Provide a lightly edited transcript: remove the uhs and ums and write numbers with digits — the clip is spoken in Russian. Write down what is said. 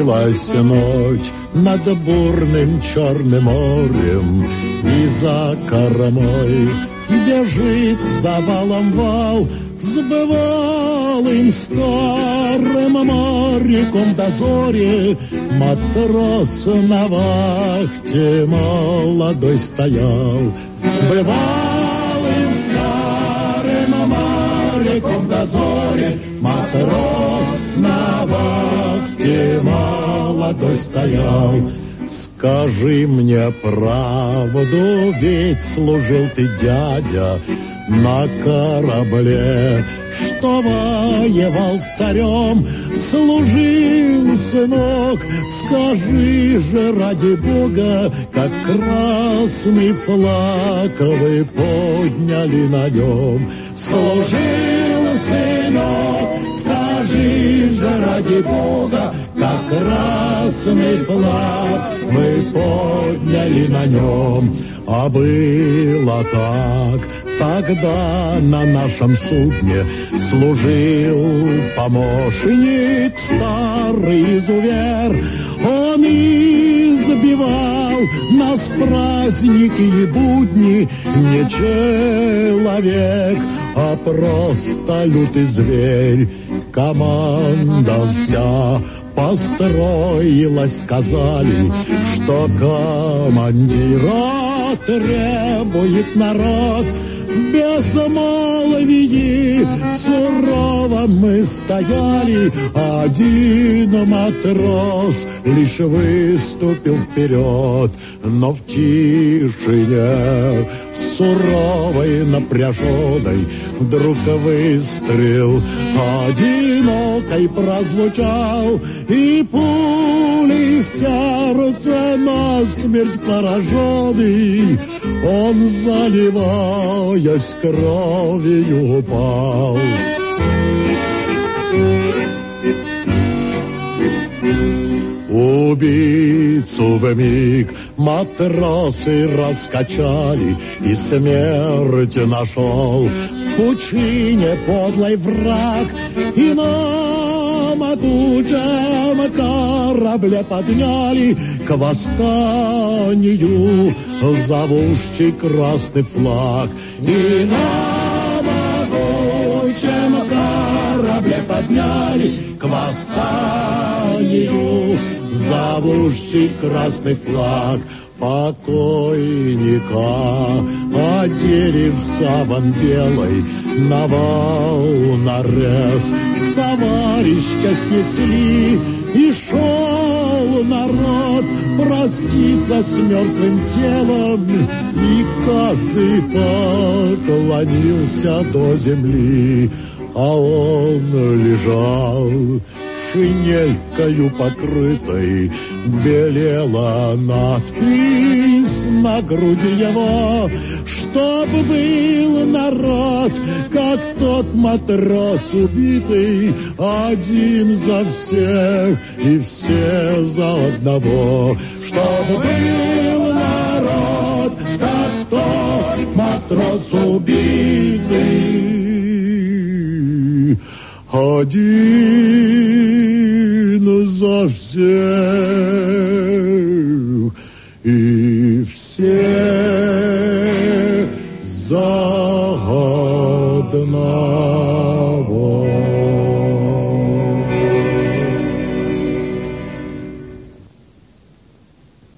Склонилась ночь над бурным Черным морем, и за кормой бежит за валом вал с бывалым старым моряком дозоре. Матрос на вахте молодой стоял с бывалым старым моряком дозоре. Матрос на вахте молодой стоял. Скажи мне правду, ведь служил ты, дядя, на корабле, что воевал с царем. Служил, сынок, скажи же ради Бога, как красный флаг вы подняли на нем. Служил, сынок, скажи же ради Бога, как красный флаг мы подняли на нем. А было так, тогда на нашем судне служил помощник, старый изувер. Он избивал нас в праздники и будни, не человек, а просто лютый зверь. Команда вся построилась, сказали, что командира требует народ. Без молвии сурово мы стояли, один матрос лишь выступил вперед. Но в тишине суровой напряженной вдруг выстрел одинокой прозвучал, и пулей в сердце насмерть пораженный он, заливаясь кровью, упал. Убийцу вмиг матросы раскачали, и смерть нашел в пучине подлый враг. И на могучем корабле подняли к восстанию зовущий красный флаг. И на могучем корабле подняли к восстанию зовущий красный флаг. Покойника одели в саван белый, на вал нарез товарища снесли, и шел народ проститься с мертвым телом, и каждый поклонился до земли, а он лежал шинелькою покрытой, белела надпись на груди его, чтоб был народ, как тот матрос убитый, один за всех и все за одного. Чтоб был народ, как тот матрос убитый, один за всех